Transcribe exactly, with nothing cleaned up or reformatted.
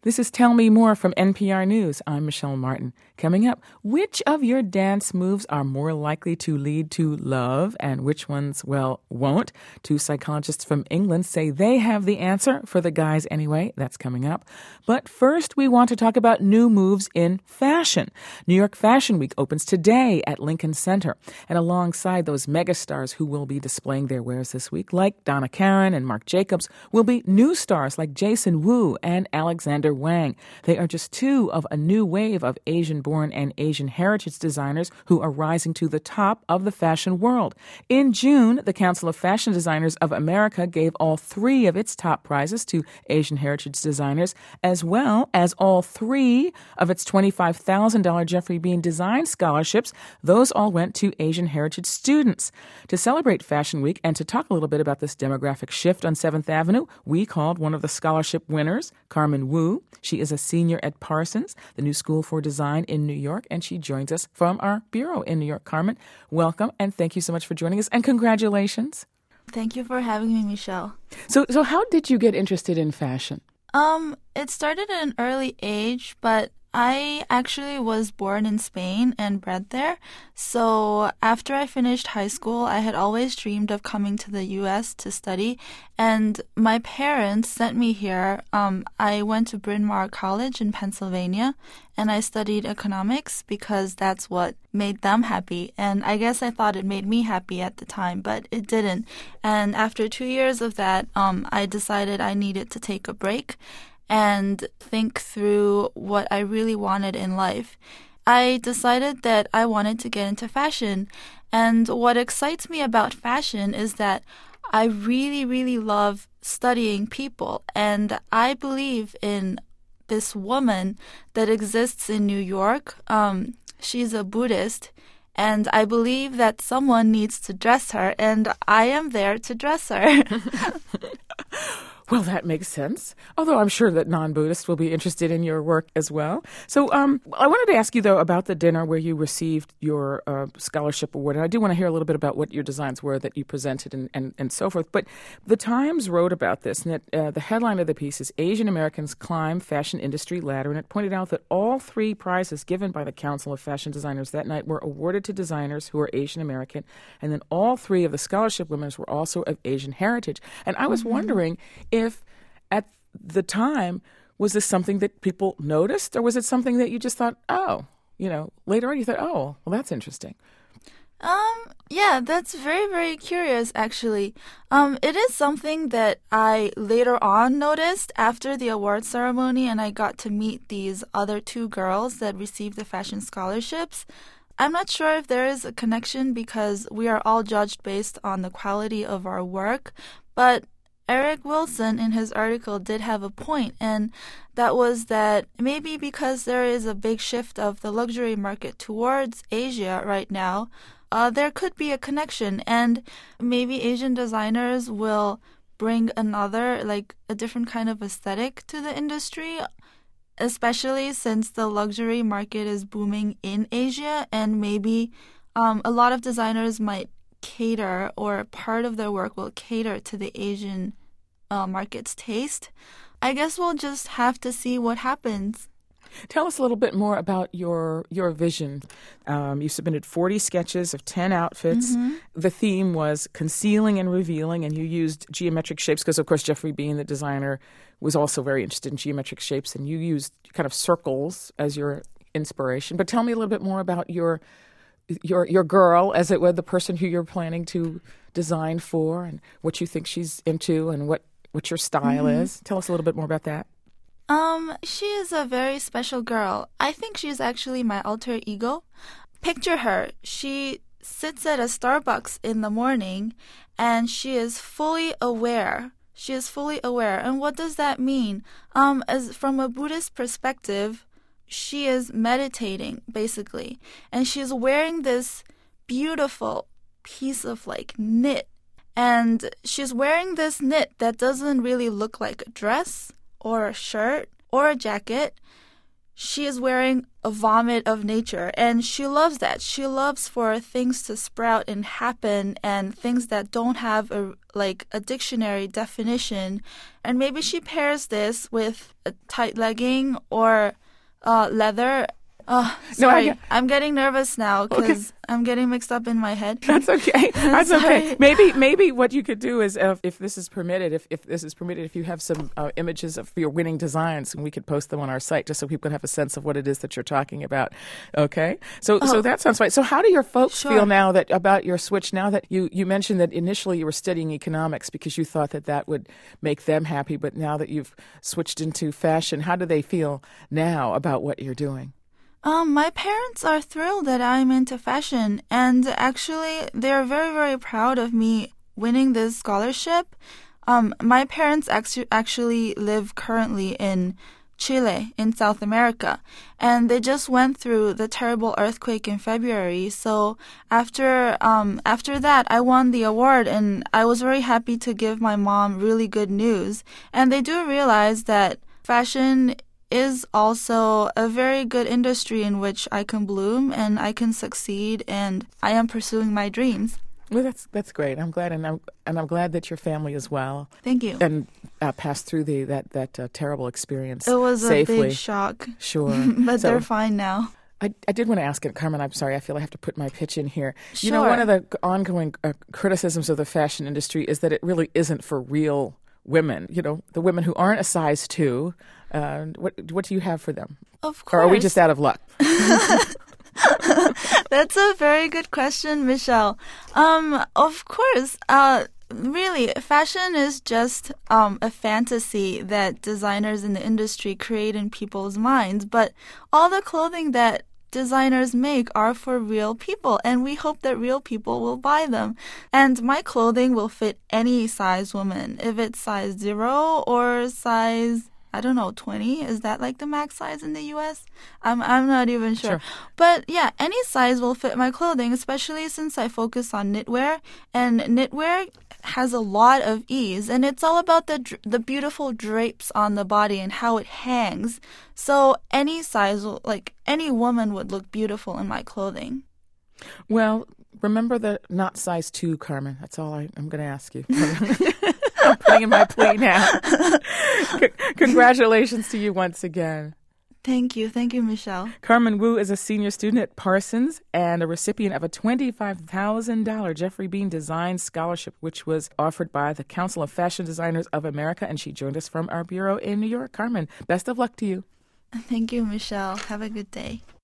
This is Tell Me More from N P R News. I'm Michelle Martin. Coming up, which of your dance moves are more likely to lead to love and which ones, well, won't? Two psychologists from England say they have the answer, for the guys anyway. That's coming up. But first, we want to talk about new moves in fashion. New York Fashion Week opens today at Lincoln Center. And alongside those megastars who will be displaying their wares this week, like Donna Karan and Marc Jacobs, will be new stars like Jason Wu and Alexander Wang. They are just two of a new wave of Asian-born and Asian heritage designers who are rising to the top of the fashion world. In June, the Council of Fashion Designers of America gave all three of its top prizes to Asian heritage designers, as well as all three of its twenty-five thousand dollars Jeffrey Bean Design Scholarships. Those all went to Asian heritage students. To celebrate Fashion Week and to talk a little bit about this demographic shift on seventh Avenue, we called one of the scholarship winners, Carmen Wu. She is a senior at Parsons, the new school for design in New York, and she joins us from our bureau in New York. Carmen, welcome, and thank you so much for joining us, and congratulations. Thank you for having me, Michelle. So, so how did you get interested in fashion? Um, it started at an early age, but I actually was born in Spain and bred there. So after I finished high school, I had always dreamed of coming to the U S to study. And my parents sent me here. Um, I went to Bryn Mawr College in Pennsylvania, and I studied economics because that's what made them happy. And I guess I thought it made me happy at the time, but it didn't. And after two years of that, um, I decided I needed to take a break and think through what I really wanted in life. I decided that I wanted to get into fashion. And what excites me about fashion is that I really, really love studying people. And I believe in this woman that exists in New York. Um, she's a Buddhist. And I believe that someone needs to dress her, and I am there to dress her. Well, that makes sense, although I'm sure that non-Buddhists will be interested in your work as well. So um, I wanted to ask you, though, about the dinner where you received your uh, scholarship award. And I do want to hear a little bit about what your designs were that you presented and, and, and so forth. But the Times wrote about this, and that, uh, the headline of the piece is Asian Americans Climb Fashion Industry Ladder. And it pointed out that all three prizes given by the Council of Fashion Designers that night were awarded to designers who are Asian American. And then all three of the scholarship winners were also of Asian heritage. And I was mm-hmm. wondering if at the time, was this something that people noticed, or was it something that you just thought, oh, you know, later on you thought, oh, well, that's interesting? Um, yeah, that's very, very curious, actually. Um, it is something that I later on noticed after the award ceremony, and I got to meet these other two girls that received the fashion scholarships. I'm not sure if there is a connection because we are all judged based on the quality of our work, but Eric Wilson in his article did have a point, and that was that maybe because there is a big shift of the luxury market towards Asia right now, uh, there could be a connection, and maybe Asian designers will bring another, like a different kind of aesthetic to the industry, especially since the luxury market is booming in Asia, and maybe um, a lot of designers might cater, or part of their work will cater to the Asian uh, market's taste. I guess we'll just have to see what happens. Tell us a little bit more about your your vision. Um, you submitted forty sketches of ten outfits. Mm-hmm. The theme was concealing and revealing, and you used geometric shapes because, of course, Jeffrey Bean, the designer, was also very interested in geometric shapes, and you used kind of circles as your inspiration. But tell me a little bit more about your your your girl, as it were, the person who you're planning to design for, and what you think she's into, and what, what your style mm-hmm. is. Tell us a little bit more about that. Um, she is a very special girl. I think she's actually my alter ego. Picture her. She sits at a Starbucks in the morning, and she is fully aware. She is fully aware. And what does that mean? Um, as from a Buddhist perspective, she is meditating, basically. And she's wearing this beautiful piece of, like, knit. And she's wearing this knit that doesn't really look like a dress or a shirt or a jacket. she is wearing a vomit of nature, and she loves that. She loves for things to sprout and happen, and things that don't have a like a dictionary definition. And maybe she pairs this with a tight legging or uh, leather. Oh, sorry. No, I, I'm getting nervous now because okay. I'm getting mixed up in my head. That's okay. That's okay. Maybe maybe what you could do is, uh, if this is permitted, if, if this is permitted, if you have some uh, images of your winning designs, and we could post them on our site just so people can have a sense of what it is that you're talking about. Okay? So oh. so that sounds right. So how do your folks sure. feel now that about your switch, now that you, you mentioned that initially you were studying economics because you thought that that would make them happy, but now that you've switched into fashion, how do they feel now about what you're doing? Um, my parents are thrilled that I'm into fashion, and actually they're very, very proud of me winning this scholarship. Um, my parents actu- actually live currently in Chile, in South America, and they just went through the terrible earthquake in February. So after um, after that, I won the award, and I was very happy to give my mom really good news. And they do realize that fashion is also a very good industry in which I can bloom and I can succeed, and I am pursuing my dreams. Well, that's that's great. I'm glad, and I'm and I'm glad that your family as well. Thank you. And uh, passed through the that that uh, terrible experience. It was safely. a big shock. Sure, but so, they're fine now. I, I did want to ask it, Carmen. I'm sorry. I feel I have to put my pitch in here. Sure. You know, one of the ongoing uh, criticisms of the fashion industry is that it really isn't for real women. You know, the women who aren't a size two. Uh, what what do you have for them? Of course. Or are we just out of luck? That's a very good question, Michelle. Um, of course. Uh, really, fashion is just um, a fantasy that designers in the industry create in people's minds. But all the clothing that designers make are for real people, and we hope that real people will buy them. And my clothing will fit any size woman, if it's size zero or size, I don't know, twenty. Is that like the max size in the U S? I'm I'm not even sure. Sure. But yeah, any size will fit my clothing, especially since I focus on knitwear. And knitwear has a lot of ease, and it's all about the the beautiful drapes on the body and how it hangs. So any size, will, like any woman would look beautiful in my clothing. Well, remember the not size two, Carmen. That's all I, I'm going to ask you. I'm putting in my plea now. C- congratulations to you once again. Thank you. Thank you, Michelle. Carmen Wu is a senior student at Parsons and a recipient of a twenty-five thousand dollars Jeffrey Bean Design Scholarship, which was offered by the Council of Fashion Designers of America, and she joined us from our bureau in New York. Carmen, best of luck to you. Thank you, Michelle. Have a good day.